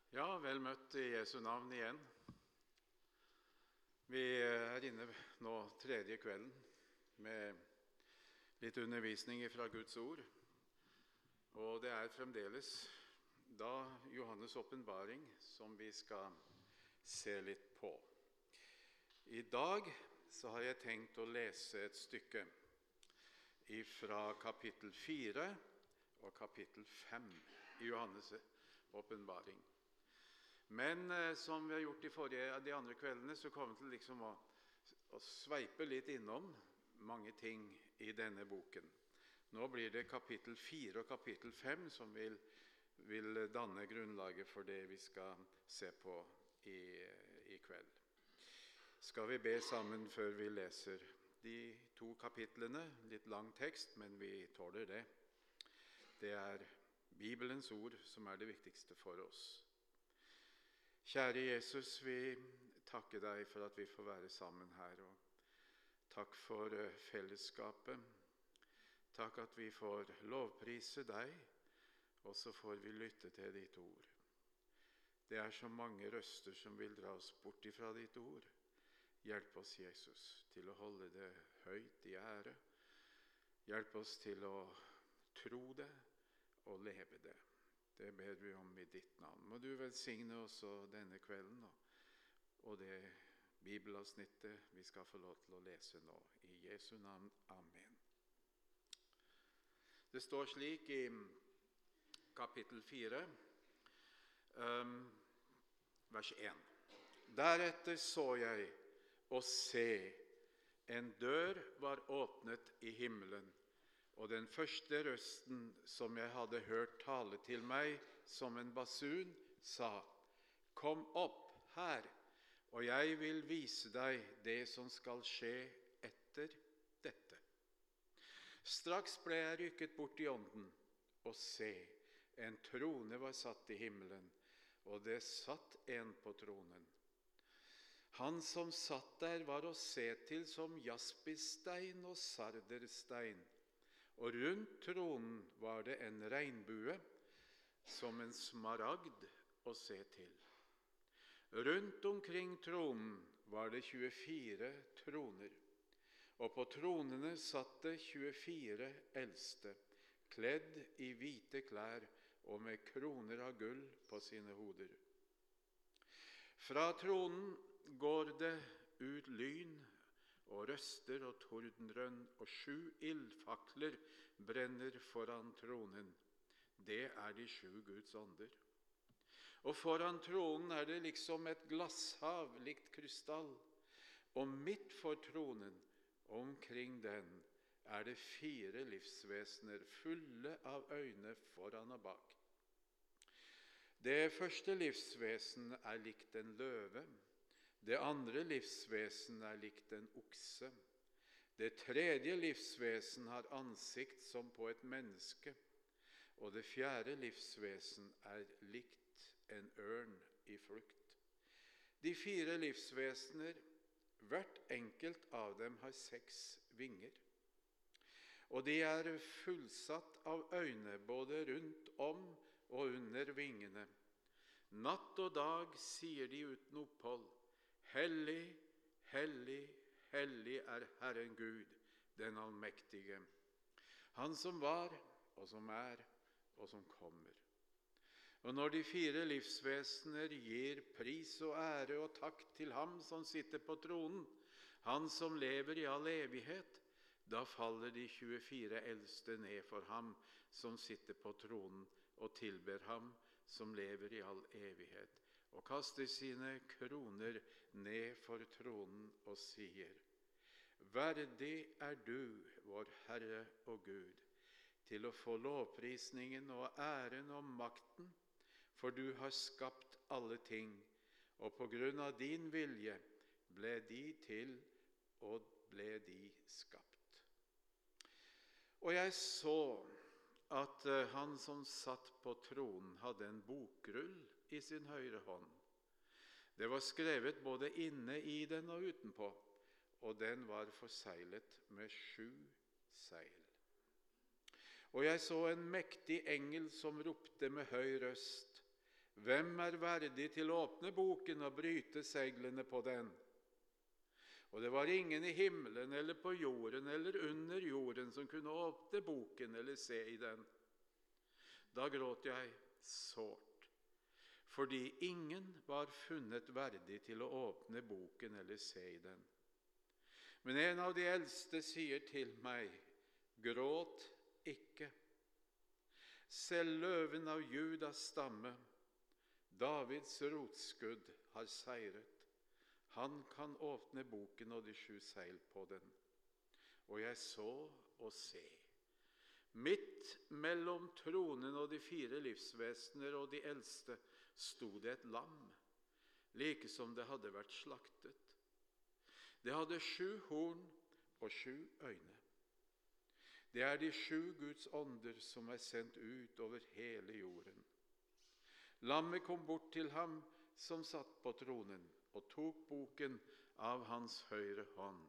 Ja, vel møtt i Jesu navn igjen. Vi er inne nå tredje kvelden med litt undervisning fra Guds ord. Og det er fremdeles da Johannes' åpenbaring som vi skal se litt på. I dag så har jeg tenkt å lese et stykke fra kapittel 4 og kapittel 5 i Johannes' åpenbaring. Men som vi har gjort de andre kveldene, så kommer vi til liksom å sveipe litt innom mange ting i denne boken. Nå blir det kapittel 4 og kapittel 5 som vil danne grunnlaget for det vi skal se på i kveld. Skal vi be sammen før vi leser de to kapitlene? Litt lang tekst, men vi tåler det. Det er Bibelens ord som er det viktigste for oss. Kjære Jesus, vi takker deg for at vi får være sammen her, og takk for fellesskapet. Takk at vi får lovprise deg, og så får vi lytte til ditt ord. Det er så mange røster som vil dra oss bort ifra ditt ord. Hjelp oss, Jesus, til å holde det høyt i ære. Hjelp oss til å tro det og leve det. Det ber vi om i ditt navn. Må du velsigne også denne kvelden og det bibelavsnittet vi skal få lov til å lese nå. I Jesu navn. Amen. Det står slik i kapittel 4, vers 1. Deretter så jeg og se, en dør var åpnet i himmelen, og den første røsten som jeg hadde hørt tale til meg som en basun, sa: Kom opp her, og jeg vil vise deg det som skal skje etter dette. Straks ble jeg rykket bort i ånden, og se, en trone var satt i himmelen, og det satt en på tronen. Han som satt der var å se til som jaspisstein og sarderstein, og rundt tronen var det en regnbue som en smaragd å se til. Rundt omkring tronen var det 24 troner, og på tronene satt det 24 eldste, kledd i hvite klær og med kroner av gull på sine hoder. Fra tronen går det ut lyn og røster og tordenrønn, og 7 ildfakler brenner foran tronen. Det er de 7 Guds ånder. Og foran tronen er det liksom et glasshav likt krystall, og midt for tronen, omkring den, er det 4 livsvesener fulle av øyne foran og bak. Det første livsvesen er likt en løve. Det andre livsvesen er likt en okse. Det tredje livsvesen har ansikt som på et menneske. Og det fjerde livsvesen er likt en ørn i flukt. De 4 livsvesener, hvert enkelt av dem har 6 vinger. Og de er fullsatt av øyne både rundt om og under vingene. Natt og dag sier de uten opphold: Hellig, hellig, hellig er Herren Gud, den allmektige, Han som var, og som er, og som kommer. Og når de 4 livsvesener gir pris og ære og takk til ham som sitter på tronen, han som lever i all evighet, da faller de 24 eldste ned for ham som sitter på tronen, og tilber ham som lever i all evighet, og kaster sine kroner ned for tronen og sier: Verdig er du, vår Herre og Gud, til å få lovprisningen og æren og makten, for du har skapt alle ting, og på grunn av din vilje ble de til og ble de skapt. Og jeg så at han som satt på tronen hadde en bokrull i sin høyre hånd. Det var skrevet både inne i den og utenpå, og den var forseglet med 7 seil. Og jeg så en mektig engel som ropte med høy røst: Hvem er verdig til å åpne boken og bryte seglene på den? Og det var ingen i himmelen eller på jorden eller under jorden som kunne åpne boken eller se i den. Da gråt jeg sårt, fordi ingen var funnet verdig til å åpne boken eller se i den. Men en av de eldste sier til meg, gråt ikke. Selv løven av Judas stamme, Davids rotskudd, har seiret. Han kan åpne boken og de 7 seil på den. Og jeg så og se. Midt mellom tronen og de 4 livsvesener og de eldste sto det et lam, like som det hadde vært slaktet. Det hadde 7 horn og 7 øyne. Det er de 7 Guds ånder som er sendt ut over hele jorden. Lammet kom bort til ham som satt på tronen, og tok boken av hans høyre hånd.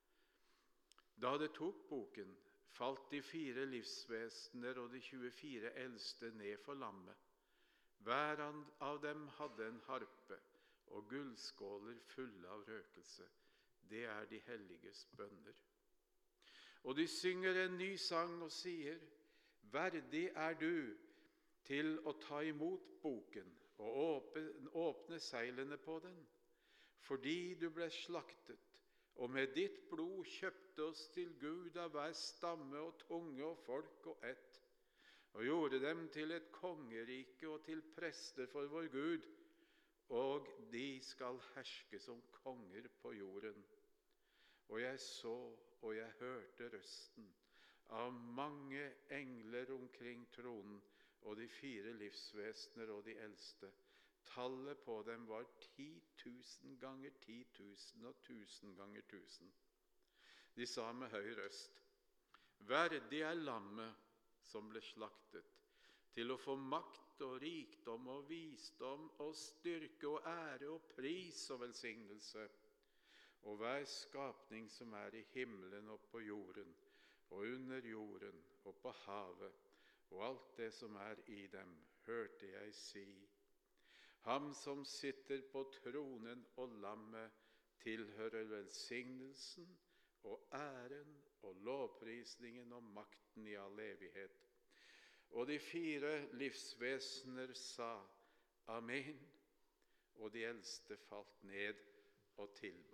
Da det tok boken, falt de 4 livsvesener og de 24 eldste ned for lammet. Hver av dem hadde en harpe og gullskåler fulle av røkelse. Det er de helliges bønner. Og de synger en ny sang og sier, verdig er du til å ta imot boken og åpne seilene på den, fordi du ble slaktet, og med ditt blod kjøpte oss til Gud av hver stamme og tunge og folk og ett, og gjorde dem til et kongerike og til prester for vår Gud, og de skal herske som konger på jorden. Og jeg så og jeg hørte røsten av mange engler omkring tronen, og de 4 livsvesener og de eldste. Tallet på dem var 10 000 ganger 10 000 og 1000 ganger 1000. De sa med høy røst, verdig er lammet som ble slaktet, til å få makt og rikdom og visdom og styrke og ære og pris og velsignelse. Og hver skapning som er i himmelen og på jorden, og under jorden og på havet, og alt det som er i dem, hørte jeg si, ham som sitter på tronen og lammet tilhører velsignelsen og æren og lovprisningen og makten i all evighet. Og de 4 livsvesener sa, amen, og de eldste falt ned og tilba.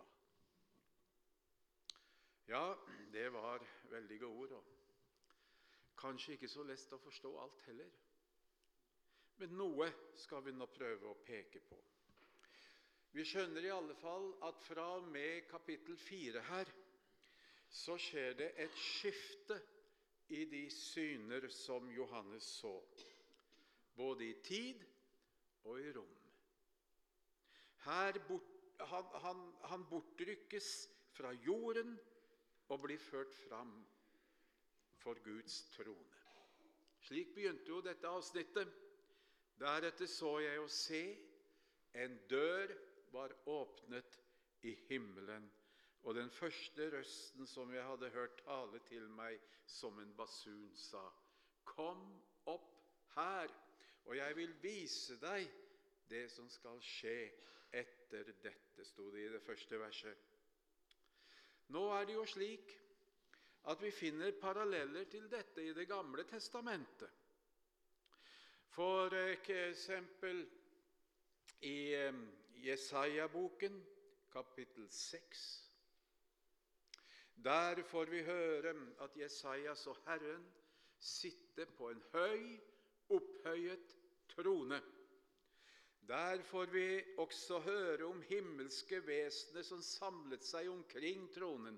Ja, det var veldige ord, og kanskje ikke så lett å forstå alt heller. Men noe skal vi nå prøve å peke på. Vi skjønner i alle fall at fra og med kapittel 4 her, så skjer det et skifte i de syner som Johannes så, både i tid og i rom. Han bortrykkes fra jorden og blir ført fram for Guds trone. Slik begynte jo dette avsnittet. Deretter så jeg å se, en dør var åpnet i himmelen, og den første røsten som jeg hadde hørt tale til meg som en basun sa, kom opp her, og jeg vil vise deg det som skal skje etter dette, stod det i det første verset. Nå er det jo slik at vi finner paralleller til dette i Det gamle testamentet. For eksempel i Jesaja-boken, kapittel 6. Der får vi høre at Jesaja så Herren sitte på en høy, opphøyet trone. Der får vi også høre om himmelske vesener som samlet seg omkring tronen.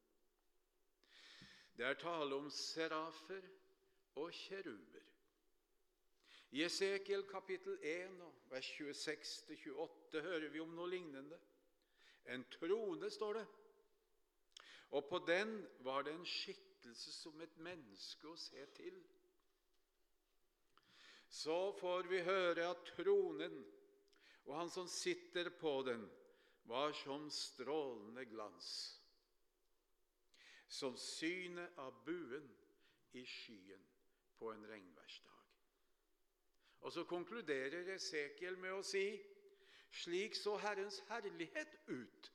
Det er tale om serafer og kjeruber. I Esekiel kapittel 1, vers 26-28 hører vi om noe lignende. En trone, står det, og på den var det en skikkelse som et menneske å se til. Så får vi høre at tronen og han som sitter på den var som strålende glans, som synet av buen i skyen på en regnværsdag. Og så konkluderer Esekiel med å si: slik så Herrens herlighet ut,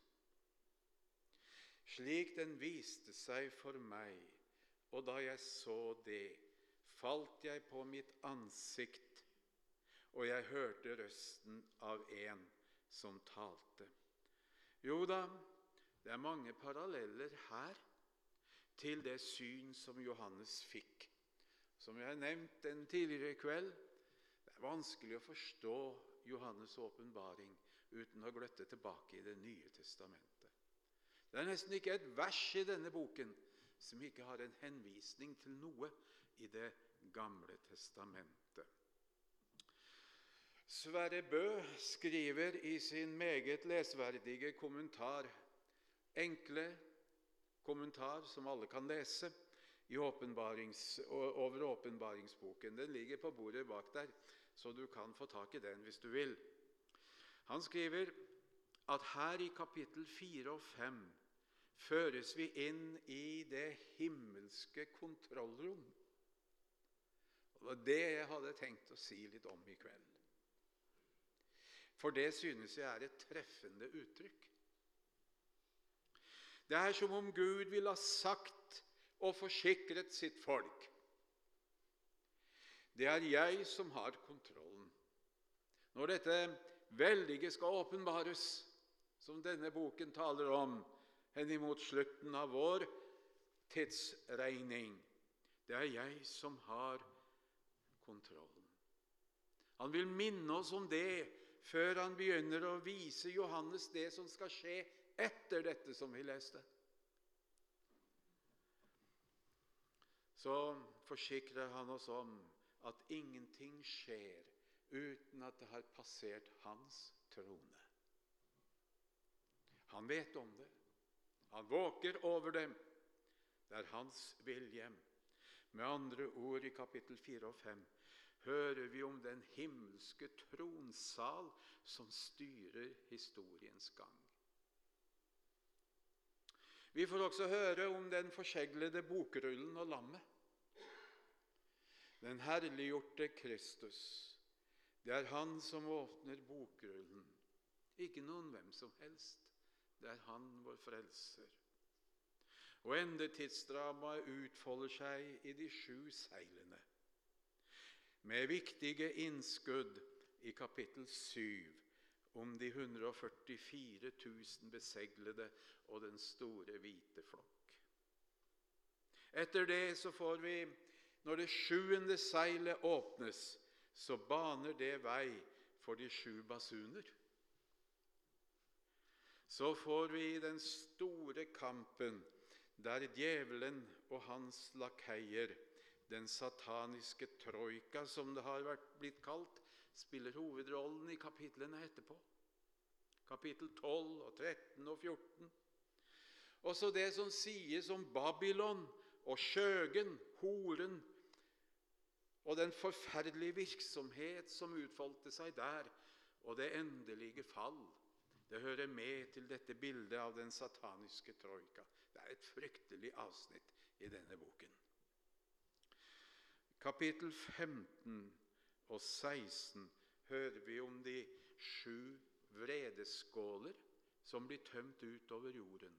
slik den viste seg for meg, og da jeg så det, falt jeg på mitt ansikt, og jeg hørte røsten av en som talte. Jo da, det er mange paralleller her til det syn som Johannes fikk. Som jeg har nevnt en tidligere kveld, det er vanskelig å forstå Johannes' åpenbaring uten å gløtte tilbake i Det nye testamentet. Det er nesten ikke et vers i denne boken som ikke har en henvisning til noe i Det gamle testamentet. Sverre Bø skriver i sin meget lesverdige kommentar, enkle kommentar som alle kan lese, over åpenbaringsboken. Den ligger på bordet bak der, så du kan få tak i den hvis du vil. Han skriver at her i kapittel 4 og 5 føres vi inn i det himmelske kontrollrom. Og det var det jeg hadde tenkt å si litt om i kveld. For det synes jeg er et treffende uttrykk. Det er som om Gud ville ha sagt og forsikret sitt folk: det er jeg som har kontrollen. Når dette veldige skal åpenbares, som denne boken taler om, henimot slutten av vår tidsregning, det er jeg som har kontrollen. Han vil minne oss om det før han begynner å vise Johannes det som skal skje etter dette som vi leste. Så forsikrer han oss om at ingenting skjer uten at det har passert hans trone. Han vet om det. Han våker over dem. Det er hans vilje. Med andre ord, i kapittel 4 og 5 hører vi om den himmelske tronsal som styrer historiens gang. Vi får også høre om den forseglede bokrullen og lammet. Den herliggjorte Kristus, det er han som åpner bokrullen. Ikke noen hvem som helst. Det er han, vår frelser. Og endetidsdramaet utfolder seg i de 7 seilene, med viktige innskudd i kapittel 7 om de 144 000 beseglede og den store hvite flokk. Etter det så får vi, når det 7. seilet åpnes, så baner det vei for de 7 basuner. Så får vi den store kampen der djevelen og hans lakeier, den sataniske troika, som det har blitt kalt, spiller hovedrollen i kapitlene etterpå. Kapittel 12 og 13 og 14. Også det som sies om Babylon og skjøgen, horen, og den forferdelige virksomhet som utfoldte seg der, og det endelige fall, det hører med til dette bildet av den sataniske troika. Det er et fryktelig avsnitt i denne boken. Kapittel 15 og 16 hører vi om de 7 vredeskåler som blir tømt ut over jorden.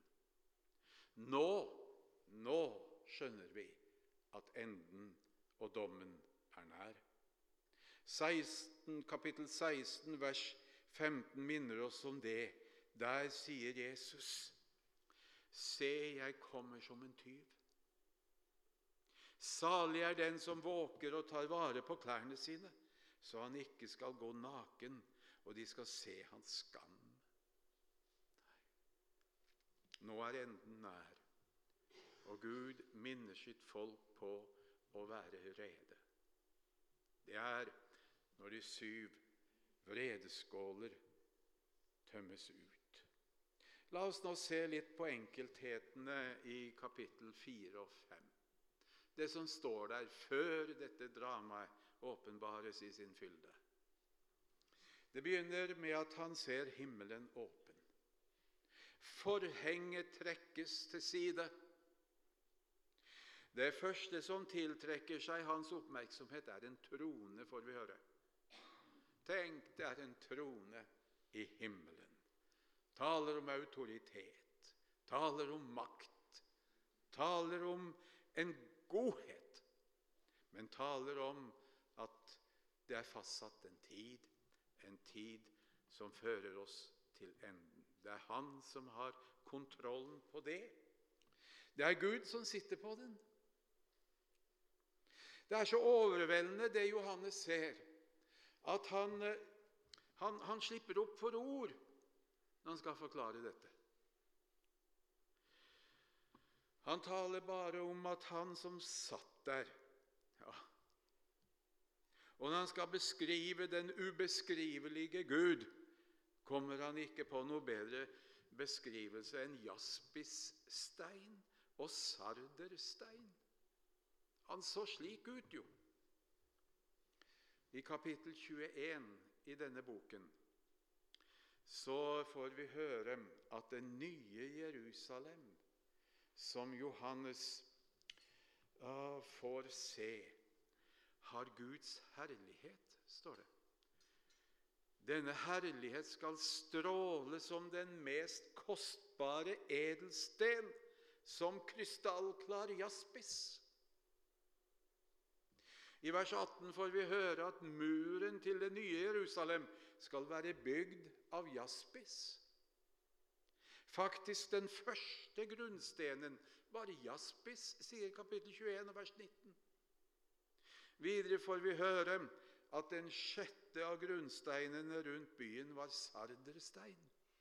Nå skjønner vi at enden og dommen er nær. Kapittel 16, vers 15 minner oss om det. Der sier Jesus: se, jeg kommer som en tyv. Salig er den som våker og tar vare på klærne sine, så han ikke skal gå naken, og de skal se hans skam. Nå er enden nær, og Gud minner sitt folk på å være rede. Det er når de 7 vredeskåler tømmes ut. La oss nå se litt på enkelthetene i kapittel 4 og 5. Det som står der før dette dramaet åpenbares i sin fylde. Det begynner med at han ser himmelen åpen. Forhenget trekkes til side. Det første som tiltrekker seg hans oppmerksomhet, er en trone, får vi høre. Tenk, det er en trone i himmelen. Taler om autoritet, taler om makt, taler om en godhet, men taler om at det er fastsatt en tid som fører oss til enden. Det er han som har kontrollen på det. Det er Gud som sitter på den. Det er så overveldende det Johannes ser, at han slipper opp for ord når han skal forklare dette. Han taler bare om at han som satt der, ja. Og når han skal beskrive den ubeskrivelige Gud, kommer han ikke på noe bedre beskrivelse enn jaspisstein og sarderstein. Han så slik ut jo. I kapittel 21 i denne boken så får vi høre at det nye Jerusalem, som Johannes får se, har Guds herlighet, står det. Denne herlighet skal stråle som den mest kostbare edelsten, som krystallklar jaspis. I vers 18 får vi høre at muren til det nye Jerusalem skal være bygd av jaspis. Faktisk den første grunnstenen var jaspis, sier kapittel 21 og vers 19. Videre får vi høre at den sjette av grunnsteinene rundt byen var sarderstein.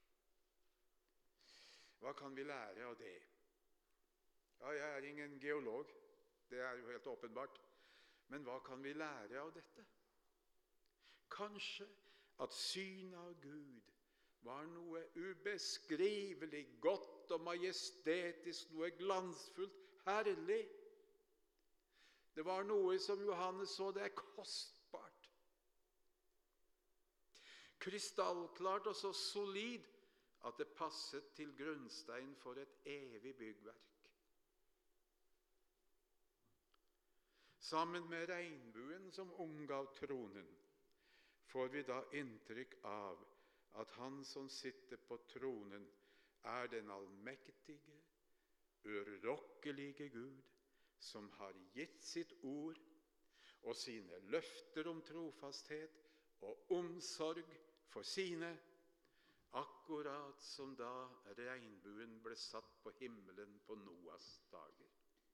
Hva kan vi lære av det? Ja, jeg er ingen geolog, det er jo helt åpenbart. Men hva kan vi lære av dette? Kanskje at synet av Gud var noe ubeskrivelig godt og majestetisk, noe glansfullt, herlig. Det var noe som Johannes så, det er kostbart. Krystallklart og så solid at det passet til grunnstein for et evig byggverk. Sammen med regnbuen som omgav tronen, får vi da inntrykk av at han som sitter på tronen er den allmektige, urokkelige Gud, som har gitt sitt ord og sine løfter om trofasthet og omsorg for sine, akkurat som da regnbuen ble satt på himmelen på Noas dager.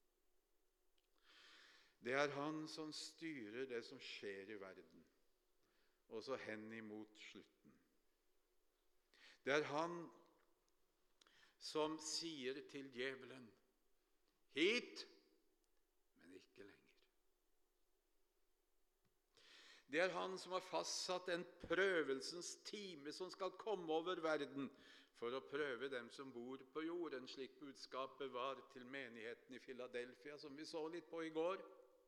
Det er han som styrer det som skjer i verden, også hen imot slutten. Det er han som sier til djevelen, hit, men ikke lenger. Det er han som har fastsatt en prøvelsens time som skal komme over verden for å prøve dem som bor på jorden, slik budskapet var til menigheten i Philadelphia, som vi så litt på i går.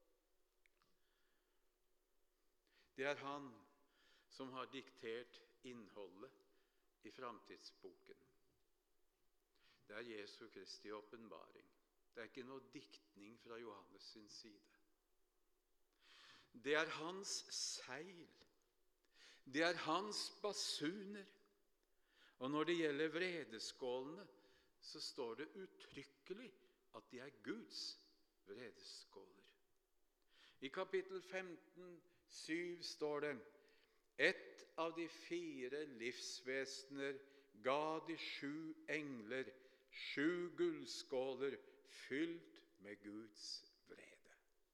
Det er han som har diktert innholdet i framtidsboken. Det er Jesu Kristi åpenbaring. Det er ikke noe diktning fra Johannes sin side. Det er hans seil. Det er hans basuner. Og når det gjelder vredeskålene, så står det uttrykkelig at de er Guds vredeskåler. I kapittel 15:7 står det, et av de 4 livsvesener ga de 7 engler 7 gullskåler fylt med Guds vrede.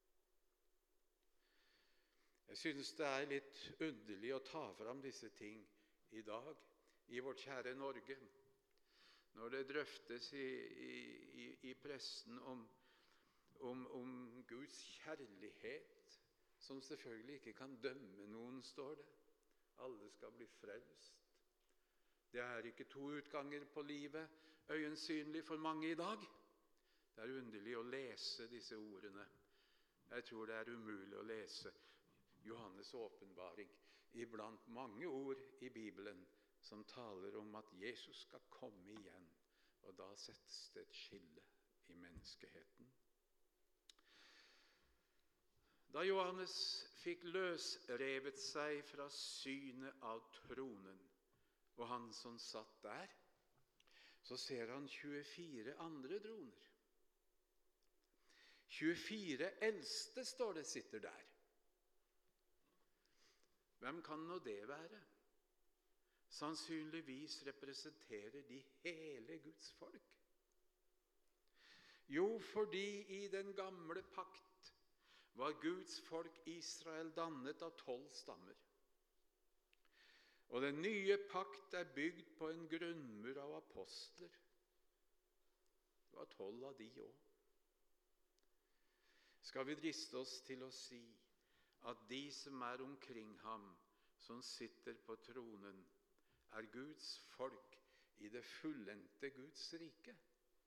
Jeg synes det er litt underlig å ta fram disse ting i dag, i vårt kjære Norge, når det drøftes i pressen om Guds kjærlighet, som selvfølgelig ikke kan dømme noen, står det. Alle skal bli frelst. Det er ikke 2 utganger på livet, øyensynlig for mange i dag. Det er underlig å lese disse ordene. Jeg tror det er umulig å lese Johannes' åpenbaring iblant mange ord i Bibelen som taler om at Jesus skal komme igjen, og da settes det et skille i menneskeheten. Da Johannes fikk løsrevet seg fra synet av tronen, og han som satt der, så ser han 24 andre droner. 24 eldste, står det, sitter der. Hvem kan nå det være? Sannsynligvis representerer de hele Guds folk. Jo, fordi i den gamle pakt var Guds folk Israel dannet av 12 stammer. Og den nye pakt er bygd på en grunnmur av apostler. Det var 12 av de også. Skal vi driste oss til å si at de som er omkring ham, som sitter på tronen, er Guds folk i det fullendte Guds rike?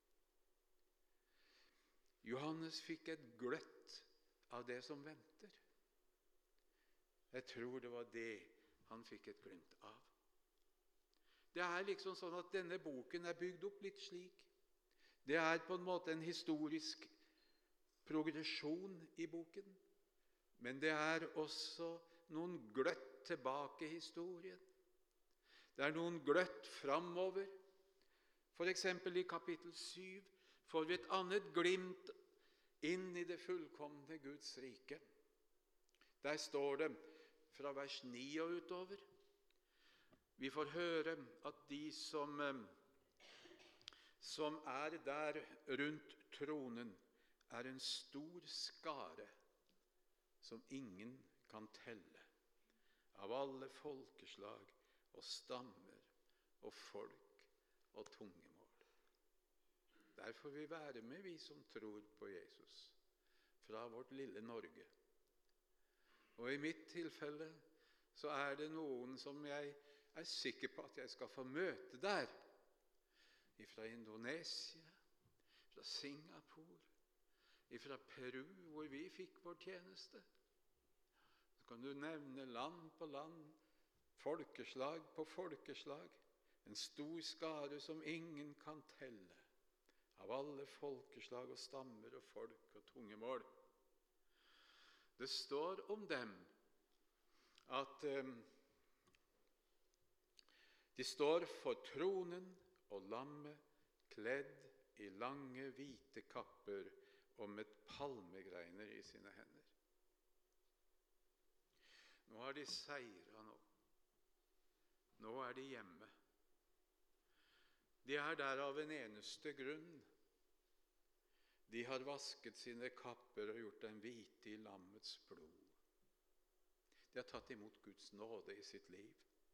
Johannes fikk et gløtt av det som venter. Jeg tror det var det han fikk et glimt av. Det er liksom sånn at denne boken er bygd opp litt slik. Det er på en måte en historisk progresjon i boken, men det er også noen gløtt tilbake i historien. Det er noen gløtt framover. For eksempel i kapittel 7 får vi et annet glimt inn i det fullkomne Guds rike. Der står det fra vers 9 og utover. Vi får høre at de som er der rundt tronen, er en stor skare som ingen kan telle, av alle folkeslag og stammer og folk og tungemål. Der får vi være med, vi som tror på Jesus, fra vårt lille Norge. Og i mitt tilfelle så er det noen som jeg er sikker på at jeg skal få møte der, fra Indonesia, fra Singapore, fra Peru, hvor vi fikk vår tjeneste. Så kan du nevne land på land, folkeslag på folkeslag, en stor skare som ingen kan telle, av alle folkeslag og stammer og folk og tungemål. Det står om dem at de står for tronen og lammet, kledd i lange, hvite kapper og med palmegreiner i sine hender. Nå har de seiret nå. Nå er de hjemme. De er der av en eneste grunn. De har vasket sine kapper og gjort dem hvite i lammets blod. De har tatt imot Guds nåde i sitt liv.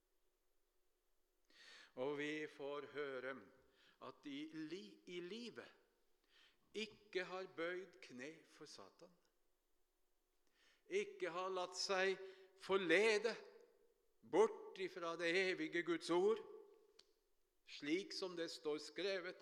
Og vi får høre at de i livet ikke har bøyd kne for Satan. Ikke har latt seg forlede bort ifra det evige Guds ord, slik som det står skrevet.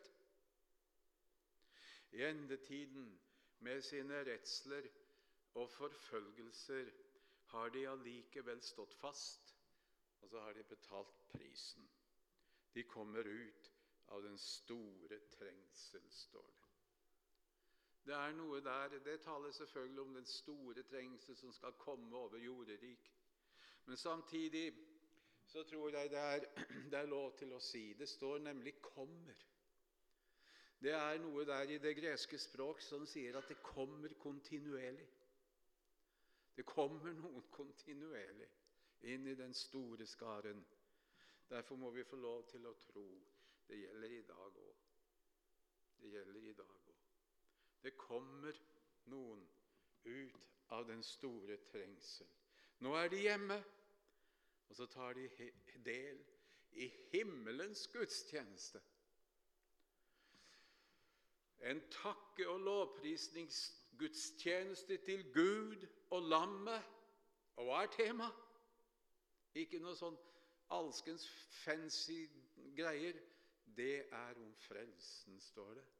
I endetiden med sine redsler og forfølgelser har de allikevel stått fast, og så har de betalt prisen. De kommer ut av den store trengsel, står det. Det er noe der, det taler selvfølgelig om den store trengsel som skal komme over jorderik. Men samtidig så tror jeg det er lov til å si, det står nemlig kommer. Det er noe der i det greske språk som sier at det kommer kontinuerlig. Det kommer noen kontinuerlig inn i den store skaren. Derfor må vi få lov til å tro. Det gjelder i dag også. Det gjelder i dag også. Det kommer noen ut av den store trengsel. Nå er de hjemme, og så tar de del i himmelens gudstjeneste. En takke- og lovprisningsgudstjeneste til Gud og lammet. Og hva er tema? Ikke noe sånn alskens fancy greier. Det er om frelsen, står det.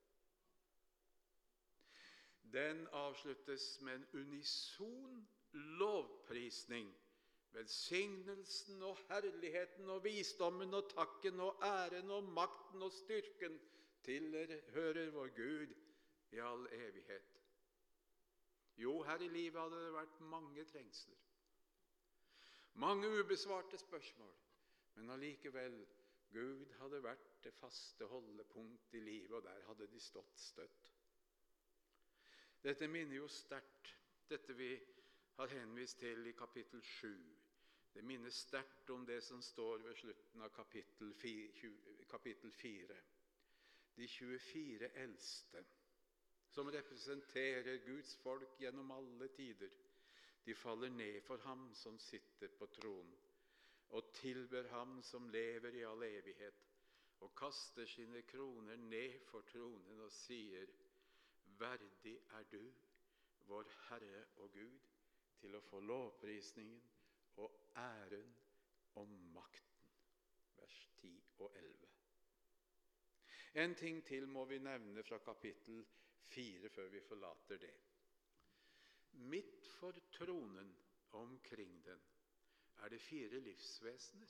Den avsluttes med en unison lovprisning. Velsignelsen og herligheten og visdommen og takken og æren og makten og styrken tilhører vår Gud i all evighet. Jo, her i livet hadde det vært mange trengsler, mange ubesvarte spørsmål, men allikevel, Gud hadde vært det faste holdepunkt i livet, og der hadde de stått støtt. Dette minner jo sterkt, dette vi har henvist til i kapittel 7. Det minner sterkt om det som står ved slutten av kapittel 4. De 24 eldste, som representerer Guds folk gjennom alle tider, de faller ned for ham som sitter på tronen, og tilber ham som lever i all evighet, og kaster sine kroner ned for tronen og sier, «Verdig er du, vår Herre og Gud, til å få lovprisningen og æren og makten.» Vers 10 og 11. En ting til må vi nevne fra kapittel 4 før vi forlater det. Midt for tronen og omkring den er det 4 livsvesener,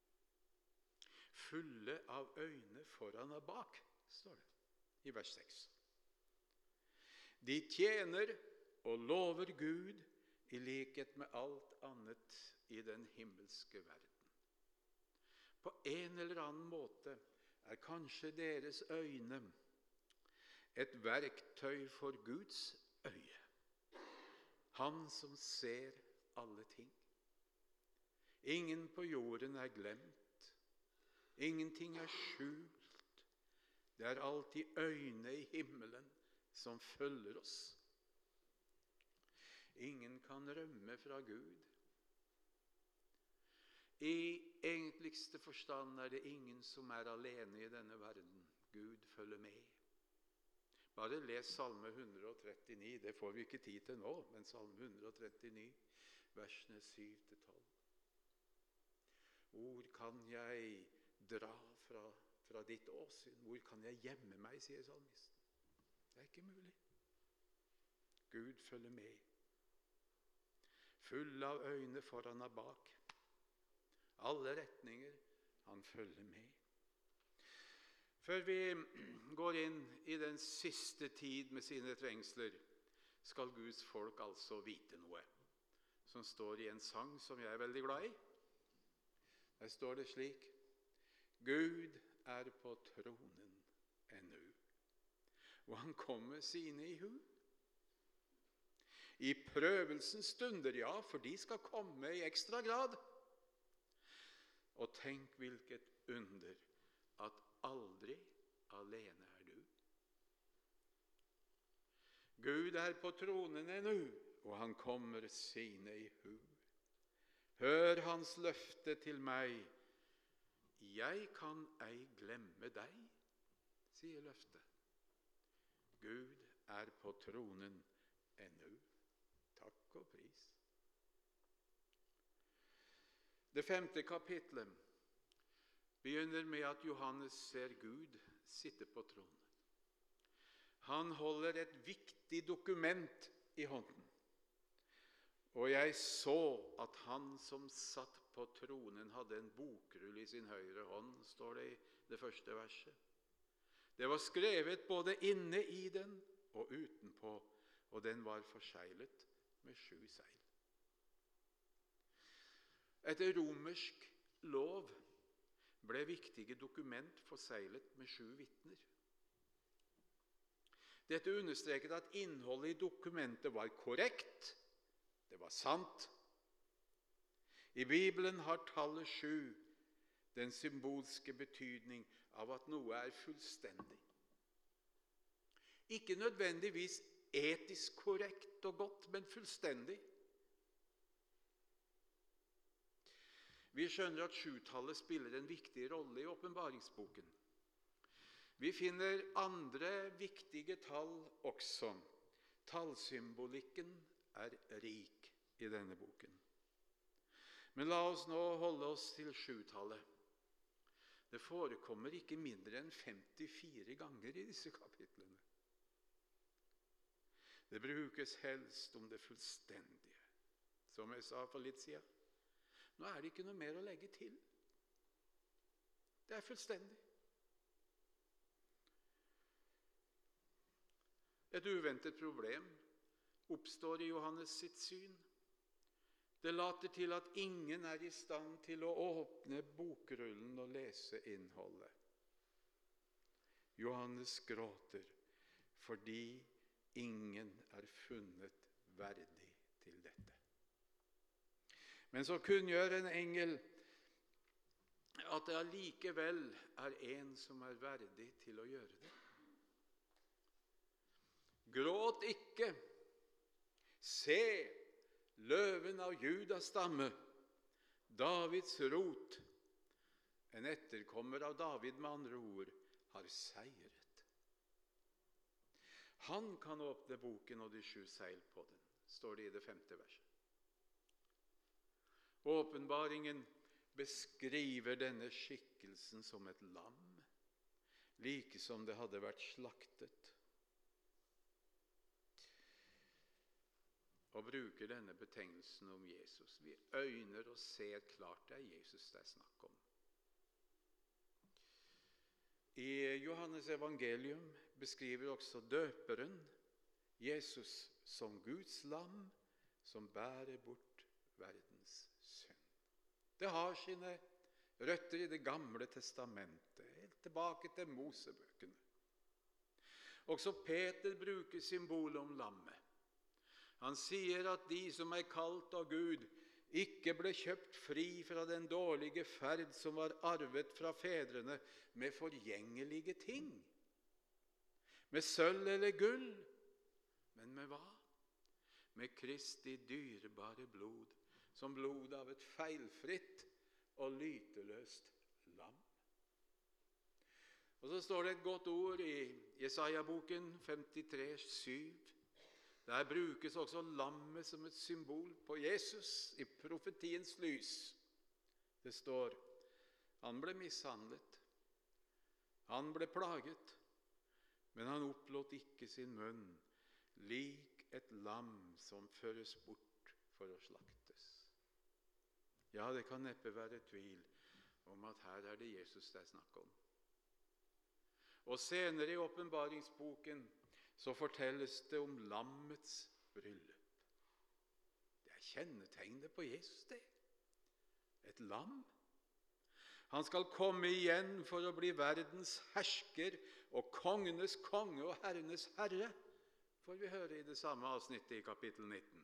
fulle av øyne foran og bak, står det i vers 6. De tjener og lover Gud i likhet med alt annet i den himmelske verden. På en eller annen måte er kanskje deres øyne et verktøy for Guds øye, han som ser alle ting. Ingen på jorden er glemt, ingenting er skjult. Det er alltid øyne i himmelen som følger oss. Ingen kan rømme fra Gud. I egentligste forstand er det ingen som er alene i denne verden. Gud følger med. Bare les Salme 139, det får vi ikke tid til nå, men Salme 139, versene 7-12. Hvor kan jeg dra fra ditt åsyn? Hvor kan jeg gjemme meg, sier salmisten. Det er ikke mulig. Gud følger med. Full av øyne foran og bak. Alle retninger, han følger med. Før vi går inn i den siste tid med sine trengsler, skal Guds folk altså vite noe, som står i en sang som jeg er veldig glad i. Der står det slik, Gud er på tronen ennå, og han kommer sine i hu. I prøvelsens stunder, ja, for de skal komme i ekstra grad. Og tenk hvilket under, at aldri alene er du. Gud er på tronen ennå, og han kommer sine i hu. Hør hans løfte til meg. Jeg kan ei glemme deg, sier løftet. Gud er på tronen ennå. Takk og pris. Det 5. kapitlet begynner med at Johannes ser Gud sitte på tronen. Han holder et viktig dokument i hånden. Og jeg så at han som satt på tronen hadde en bokrull i sin høyre hånd, står det i det første verset. Det var skrevet både inne i den og utenpå, og den var forseglet med 7 seil. Etter romersk lov ble viktige dokument forseglet med 7 vitner. Dette understreket at innholdet i dokumentet var korrekt, det var sant. I Bibelen har tallet 7 den symbolske betydning av at noe er fullstendig. Ikke nødvendigvis etisk korrekt og godt, men fullstendig. Vi skjønner at 7-tallet spiller en viktig rolle i åpenbaringsboken. Vi finner andre viktige tall også. Tallsymbolikken er rik i denne boken. Men la oss nå holde oss til 7-tallet. Det forekommer ikke mindre enn 54 ganger i disse kapitlene. Det brukes helst om det fullstendige. Som jeg sa for litt siden. Nå er det ikke noe mer å legge til. Det er fullstendig. Et uventet problem oppstår i Johannes sitt syn. Det later til at ingen er i stand til å åpne bokrullen og lese innholdet. Johannes gråter fordi ingen er funnet verdig til dette. Men så kunngjør en engel at det allikevel er en som er verdig til å gjøre det. Gråt ikke, se, løven av Judas stamme, Davids rot, en etterkommer av David med andre ord, har seiret. Han kan åpne boken og de 7 seil på den, står det i det 5. verset. Åpenbaringen beskriver denne skikkelsen som et lam, like som det hadde vært slaktet, og bruker denne betegnelsen om Jesus. Vi øyner og ser klart det er Jesus det er snakk om. I Johannes evangelium beskriver også døperen Jesus som Guds lam som bærer bort verdens synd. Det har sine røtter i det gamle testamentet, helt tilbake til Mosebøkene. Også Peter bruker symbolet om lammet. Han sier at de som er kalt av Gud, ikke ble kjøpt fri fra den dårlige ferd som var arvet fra fedrene med forgjengelige ting, med sølv eller gull, men med hva? Med Kristi dyrebare blod, som blod av et feilfritt og lyteløst lam. Og så står det et godt ord i Jesaja-boken 53:7. Der brukes også lammet som et symbol på Jesus i profetiens lys. Det står, han ble mishandlet, han ble plaget, men han opplot ikke sin munn, lik et lam som føres bort for å slaktes. Ja, det kan neppe være tvil om at her er det Jesus det er snakk om. Og senere i åpenbaringsboken så fortelles det om lammets bryllup. Det er kjennetegnet på Jesus, det. Et lam. Han skal komme igjen for å bli verdens hersker og kongenes konge og herrenes herre, får vi høre i det samme avsnittet i kapittel 19.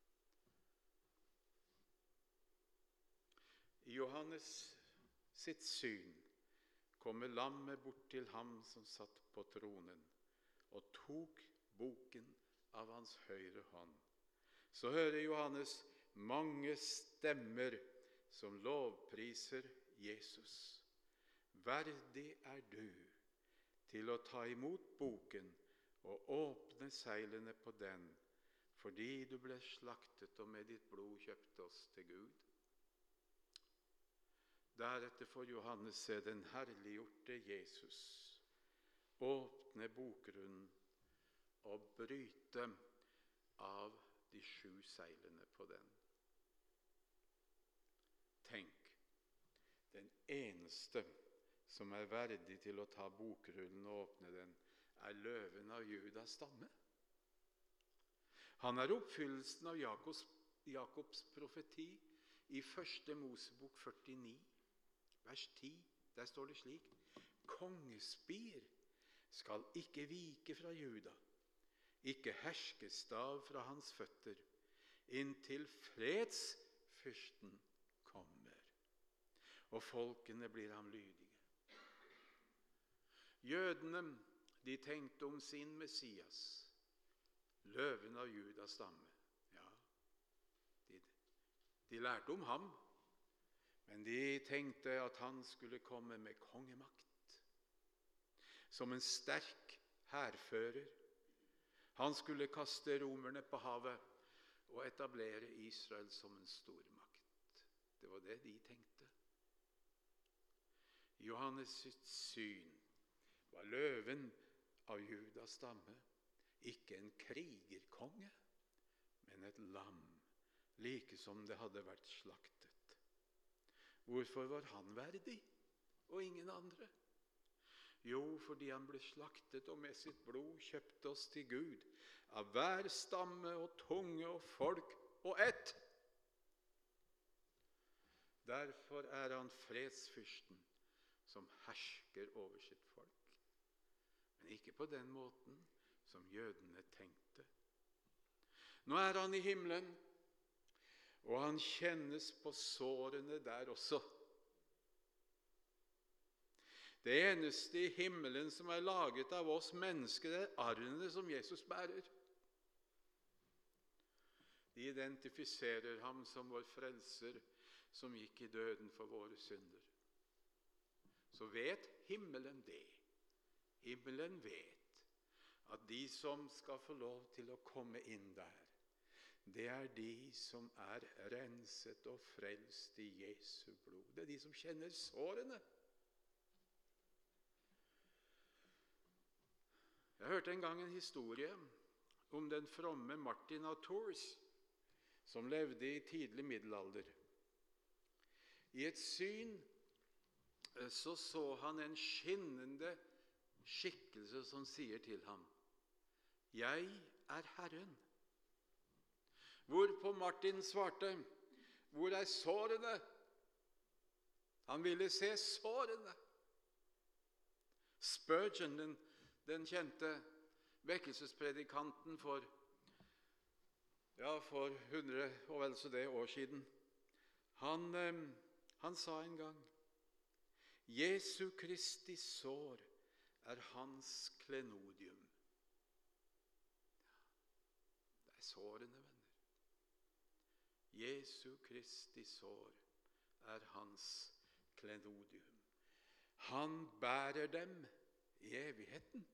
I Johannes sitt syn kommer lammet bort til ham som satt på tronen, og tok boken av hans høyre hånd. Så hører Johannes mange stemmer som lovpriser Jesus. Verdig er du til å ta imot boken og åpne seilene på den, fordi du ble slaktet og med ditt blod kjøpte oss til Gud. Deretter får Johannes se den herliggjorte Jesus åpne bokrullen og bryte av de 7 seilene på den. Tenk, den eneste som er verdig til å ta bokrullen og åpne den, er løven av Judas stamme. Han er oppfyllelsen av Jakobs profeti i 1. Mosebok 49, vers 10. Der står det slik, kongespir skal ikke vike fra Juda, ikke herskestav fra hans føtter, inntil fredsfyrsten kommer, og folkene blir ham lydige. Jødene, de tenkte om sin Messias, løven av Judas stamme. Ja, de lærte om ham, men de tenkte at han skulle komme med kongemakt, som en sterk hærfører. Han skulle kaste romerne på havet og etablere Israel som en stormakt. Det var det de tenkte. Johannes sitt syn var løven av Judas stamme, ikke en krigerkonge, men et lam, like som det hadde vært slaktet. Hvorfor var han verdig, og ingen andre? Jo, fordi han ble slaktet og med sitt blod kjøpte oss til Gud. av hver stamme og tunge og folk og ett. Derfor er han fredsfyrsten som hersker over sitt folk. Men ikke på den måten som jødene tenkte. Nå er han i himmelen, og han kjennes på sårene der også. Det eneste i himmelen som er laget av oss mennesker, er arrene som Jesus bærer. De identifiserer ham som vår frelser, som gikk i døden for våre synder. Så vet himmelen det. Himmelen vet at de som skal få lov til å komme inn der, det er de som er renset og frelst i Jesu blod. Det er de som kjenner sårene. Jeg hørte en gang en historie om den fromme Martin av Tours, som levde i tidlig middelalder. I et syn så han en skinnende skikkelse som sier til ham: «Jeg er Herren». Hvorpå Martin svarte: «Hvor er sårene?» Han ville se sårene. Spurgeon, den kjente vekkelsespredikanten for 100 og vel så det år siden, han sa en gang: «Jesu Kristi sår er hans klenodium». Det er sårene, venner. Jesu Kristi sår er hans klenodium. Han bærer dem i evigheten.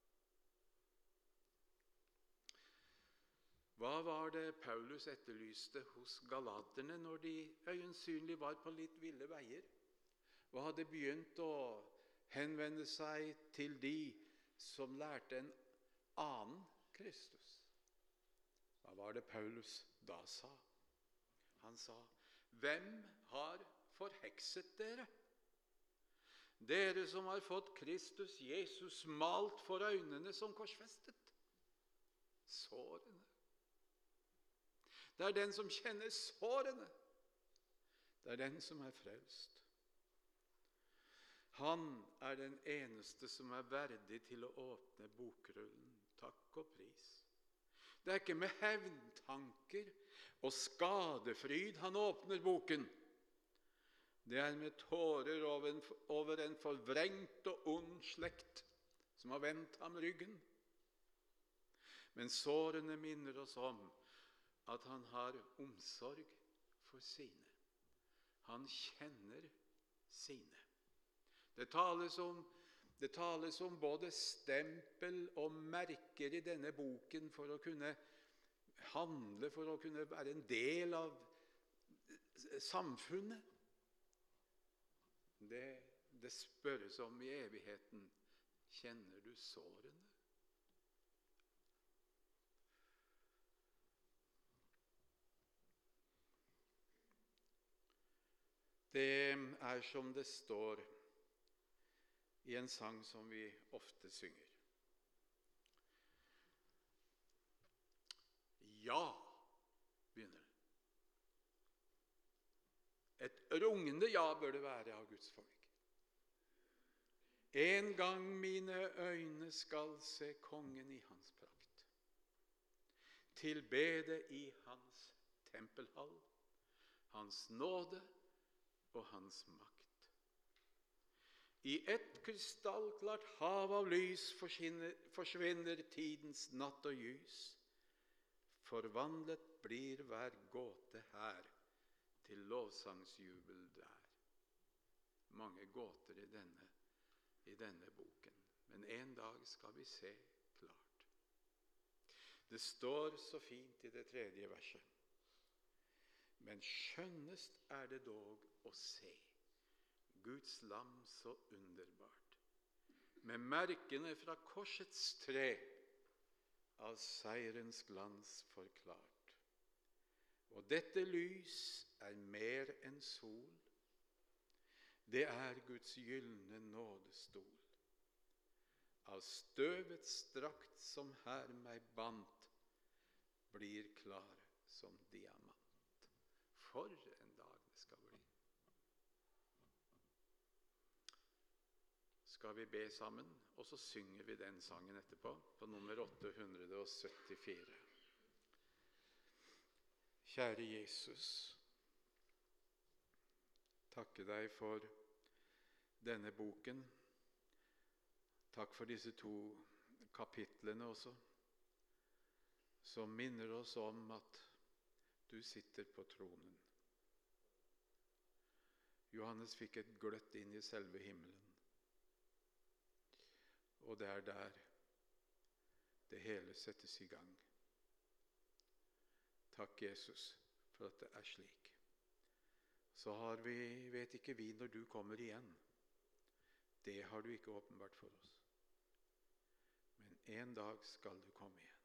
Hva var det Paulus etterlyste hos galaterne når de øyensynlig var på litt ville veier og hadde begynt å henvende seg til de som lærte en annen Kristus? Hva var det Paulus da sa? Han sa: «Hvem har forhekset dere? Dere som har fått Kristus Jesus malt for øynene som korsfestet». Sårene. Det er den som kjenner sårene. Det er den som er frelst. Han er den eneste som er verdig til å åpne bokrullen. Takk og pris. Det er ikke med hevntanker og skadefryd han åpner boken. Det er med tårer over en forvrengt og ond slekt som har vendt ham ryggen. Men sårene minner oss om at han har omsorg for sine. Han kjenner sine. Det tales om både stempel og merker i denne boken for å kunne handle, for å kunne være en del av samfunnet. Det spørres om i evigheten: kjenner du sårene? Det er som det står i en sang som vi ofte synger. Ja, begynner det. Et rungende ja bør det være av Guds folk. En gang mine øyne skal se kongen i hans prakt, tilbede i hans tempelhall, hans nåde og hans makt. I et krystallklart hav av lys forsvinner tidens natt og ljus. Forvandlet blir hver gåte her til lovsangsjubel der. Mange gåter i denne boken, men en dag skal vi se klart. Det står så fint i det 3. verset: Men skjønnest er det dog å se Guds lam så underbart, med merkene fra korsets tre, av seierens glans forklart. Og dette lys er mer enn sol, det er Guds gyldne nådestol. Av støvets drakt som her meg bandt, blir klar som diamant. For en dag det skal bli. Skal vi be sammen, og så synger vi den sangen etterpå, på nummer 874. Kjære Jesus, takke deg for denne boken. Takk for disse 2 kapitlene også, som minner oss om at du sitter på tronen. Johannes fikk et gløtt inn i selve himmelen. Og det er der det hele settes i gang. Takk, Jesus, for at det er slik. Så vet ikke vi når du kommer igjen. Det har du ikke åpenbart for oss. Men en dag skal du komme igjen.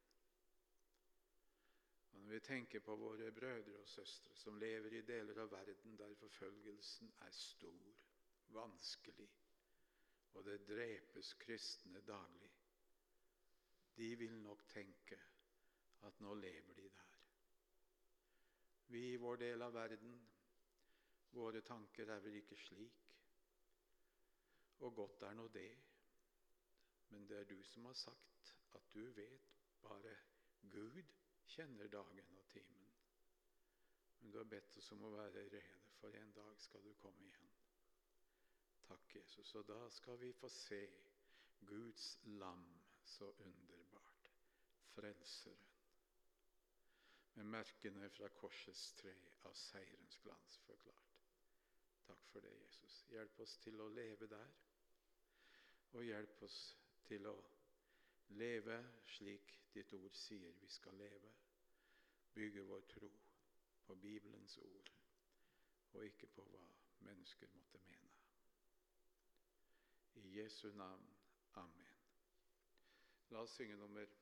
Og når vi tenker på våre brødre og søstre som lever i deler av verden der forfølgelsen er stor, vanskelig, og det drepes kristne daglig, de vil nok tenke at nå lever de der. Vi i vår del av verden, våre tanker er vel ikke slik, og godt er nå det, men det er du som har sagt at du vet, bare Gud kjenner dagen og timen. Men du har bedt oss om å være rede, for en dag skal du komme igjen. Takk, Jesus, og da skal vi få se Guds lam så underbart, frelseren, med merkene fra korsets tre av seierens glans forklart. Takk for det, Jesus. Hjelp oss til å leve der, og hjelp oss til å leve slik ditt ord sier vi skal leve, bygge vår tro på Bibelens ord, og ikke på hva mennesker måtte mene. I Jesu navn. Amen. La oss synge nummer